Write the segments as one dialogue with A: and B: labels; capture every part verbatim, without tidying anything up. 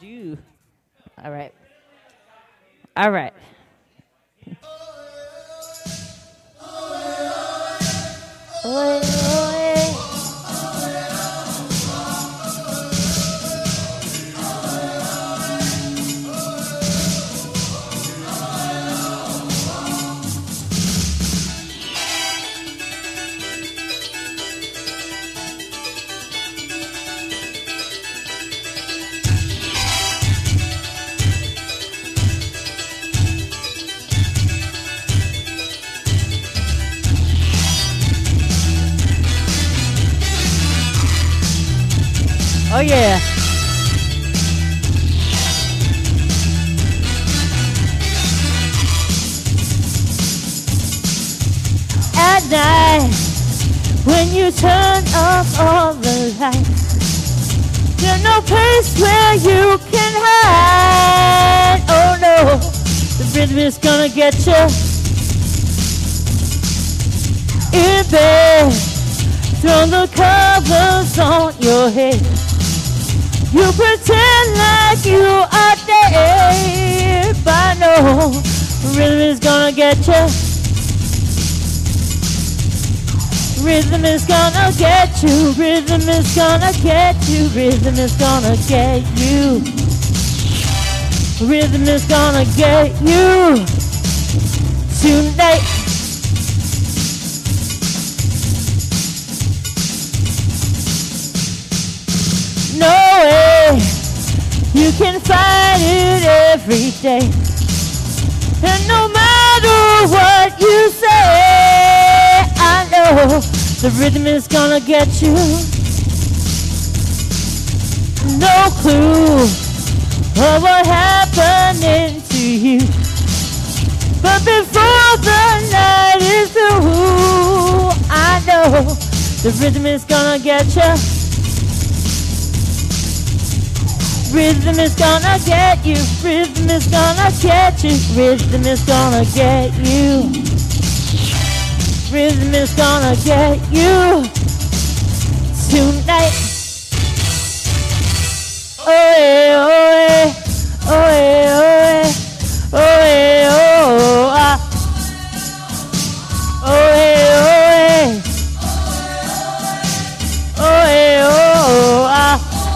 A: do. All right. All right. Oy, oy. Oh yeah. At night, when you turn off all the lights, there's no place where you can hide. Oh no, the rhythm is gonna get you. In bed, throw the covers on your head. You pretend like you are dead, but no, rhythm is gonna get you. Rhythm is gonna get you. Rhythm is gonna get you. Rhythm is gonna get you. Rhythm is gonna get you tonight. No way you can fight it every day, and no matter what you say, I know the rhythm is gonna get you. No clue of what happening to you, but before the night is through, I know the rhythm is gonna get you. Rhythm is gonna get you. Rhythm is gonna get you. Rhythm is gonna get you. Rhythm is gonna get you tonight. Oh yeah, oh yeah, oh yeah, oh yeah, oh yeah, oh ah, oh yeah, oh yeah, oh yeah, oh ah.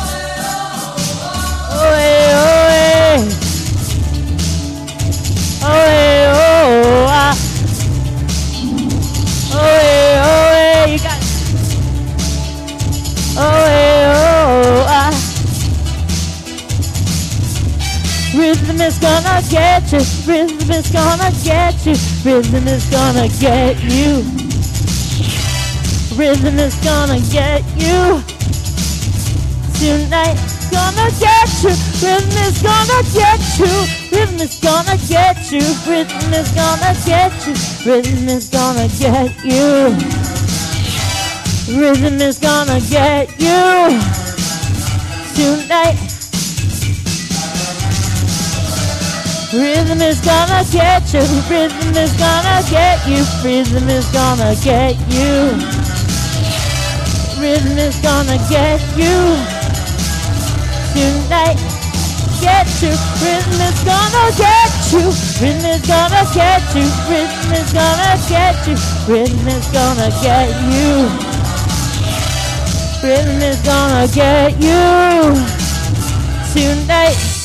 A: Rhythm is gonna get you. Rhythm is gonna get you. Rhythm is gonna get you. Rhythm is gonna get you tonight. Gonna get you. Rhythm is gonna get you. Rhythm is gonna get you. Rhythm is gonna get you. Rhythm is gonna get you. Rhythm is gonna get you tonight. Rhythm is gonna get you. Rhythm is gonna get you. Rhythm is gonna get you. Rhythm is gonna get you tonight. Get you. Rhythm is gonna get you. Rhythm is gonna get you. Rhythm is gonna get you. Rhythm is gonna get you. Rhythm is gonna get you tonight.